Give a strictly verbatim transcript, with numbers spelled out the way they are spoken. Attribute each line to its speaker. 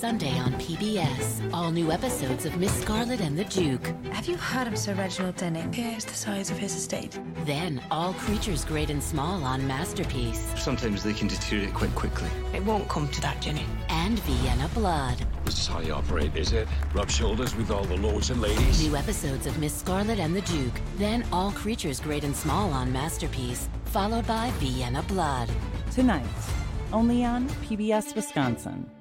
Speaker 1: Sunday on P B S. All new episodes of Miss Scarlet and the Duke.
Speaker 2: Have you heard of Sir Reginald Denning? Here's the size of his estate.
Speaker 1: Then All Creatures Great and Small on Masterpiece.
Speaker 3: Sometimes they can deteriorate quite quickly.
Speaker 2: It won't come to that, Jenny.
Speaker 1: And Vienna Blood.
Speaker 4: This is how you operate, is it? Rub shoulders with all the lords and ladies?
Speaker 1: New episodes of Miss Scarlet and the Duke. Then All Creatures Great and Small on Masterpiece. Followed by Vienna Blood.
Speaker 5: Tonight, only on P B S Wisconsin.